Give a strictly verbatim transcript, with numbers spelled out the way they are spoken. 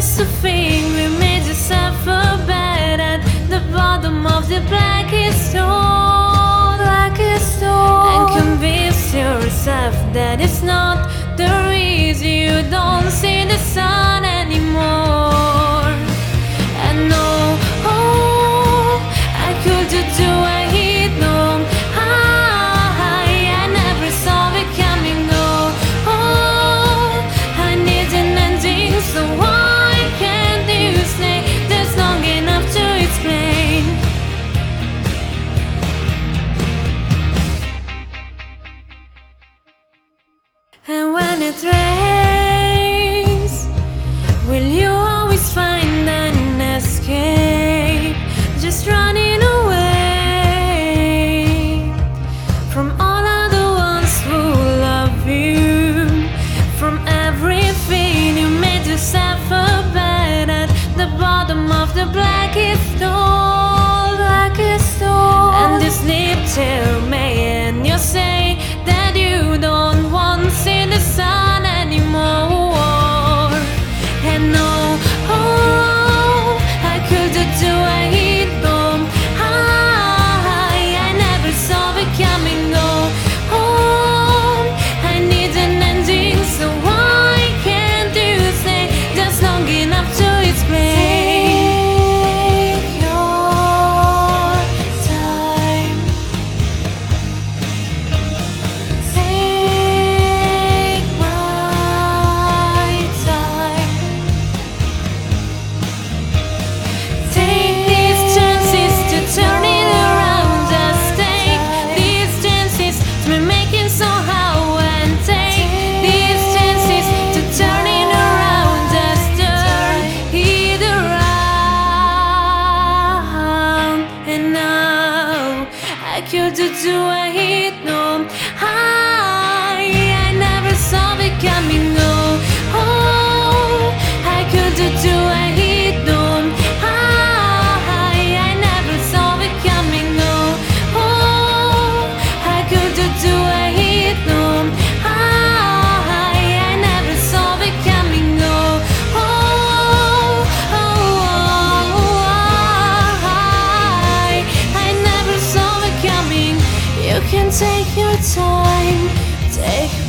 just a thing. We made yourself a bed at the bottom of the blackest hole, blackest hole, and convince yourself that it's not the reason you don't see the sun anymore. And no, oh, I could do a hit, no, I, I never saw it coming, no, oh, I need an ending, so why can't you stay? That's long enough to explain. And when it rains, will you always find an escape? Just running away from all other ones who love you, from everything. You made yourself a bed at the bottom of the blackest hole, blackest hole, and you sleep till May, and you say that you don't want to see the sun anymore. And no, oh, I could do a heat bomb, I, I never saw it coming, no, oh, I need an ending, so why can't you stay just long enough to explain? Take your time, take my time, take these chances to turn it around. Just take these chances to be making somehow, and take these chances to turn it around. Just turn it around. And now I could do a hit, no, I, I never saw it coming, no, oh, I could do a hit, no, I, I never saw it coming, no, oh, I could do a hit, no, I, I never saw it coming, no, oh, oh, oh, I, I never saw it coming. You can take your time, take